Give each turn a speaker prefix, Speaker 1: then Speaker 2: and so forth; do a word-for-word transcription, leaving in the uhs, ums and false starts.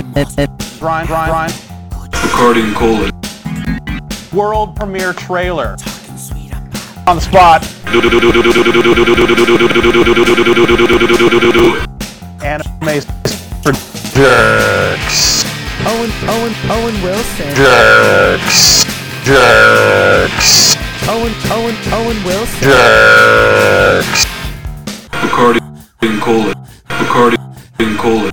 Speaker 1: Ryan, Ryan, Ryan.
Speaker 2: Bacardi and Cola.
Speaker 1: World premiere trailer. On the spot. Anime for jerks.
Speaker 3: Owen, Owen, Owen Wilson.
Speaker 1: Jerks. Jerks.
Speaker 3: Owen, Owen, Owen Wilson.
Speaker 1: Jerks.
Speaker 2: Bacardi and Cola. Bacardi and Cola.